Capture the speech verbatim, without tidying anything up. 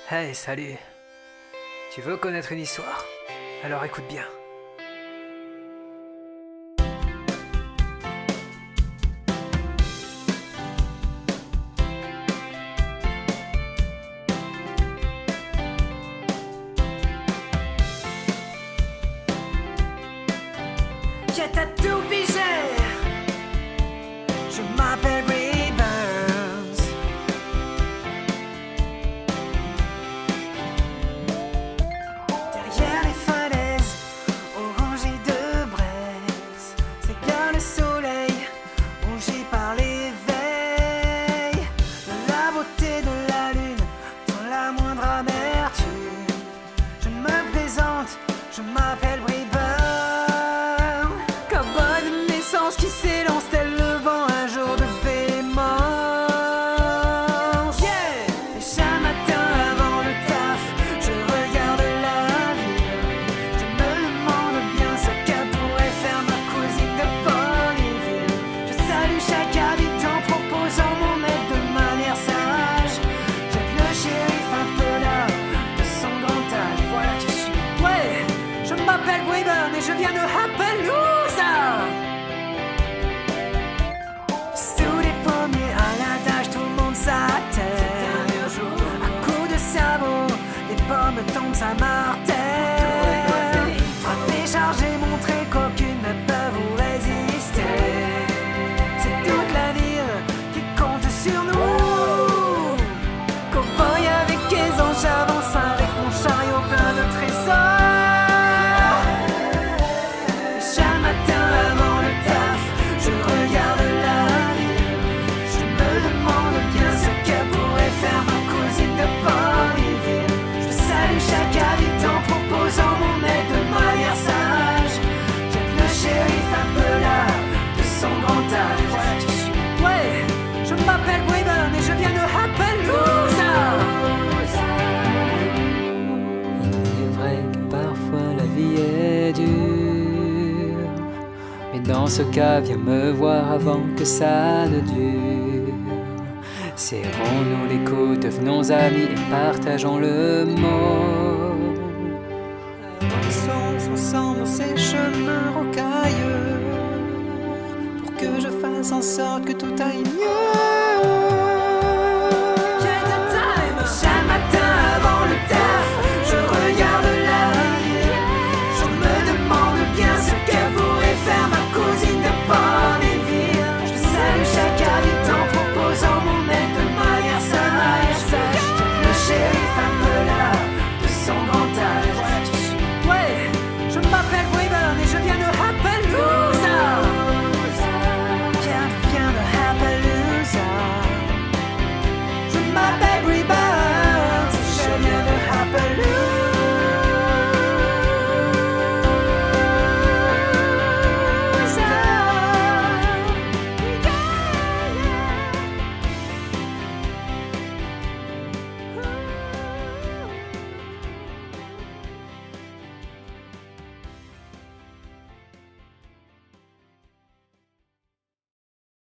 Hey, salut. Tu veux connaître une histoire? Alors écoute bien. J'ai tatou pigé. Je m'appelle Ray Burns. Derrière les falaises orangées de braise, s'égare le soleil rongé par l'éveil. La beauté de la lune sans la moindre amertume. Je me présente, je m'appelle Ray Burns. Qui s'élance tel le vent un jour de véhémence. Yeah! Déjà matin avant le taf, je regarde la ville. Je me demande bien ce que pourrait faire ma cousine de Polyville. Je salue chaque habitant proposant mon aide de manière sage. Jette le shérif un peu là de son grand âge. Voilà qui je suis. Ouais! Je m'appelle Weber et je viens de Appaloosa. À coups de sabot, les pommes tombent à Martel. Frapper, charger, montrer qu'aucune ne peut vous résister. C'est toute la ville qui compte sur nous. Cowboy avec aisance, j'avance avec mon chariot plein de trésors. Déjà le matin avant le taf, je regarde la ville. Je me demande bien ce que pourrait faire ma cousine de Polyville. Je salue chaque habitant proposant mon aide de manière sage. Jette le shérif un peu là de son grand âge. Voilà qui je suis. Ouais, je m'appelle Weber et je viens de Appaloosa. Il est vrai que parfois la vie est dure, mais dans ce cas viens me voir avant que ça ne dure. Serrons-nous les coudes, devenons amis et partageons le mot. Avançons ensemble ces chemins rocailleux pour que je fasse en sorte que tout aille mieux.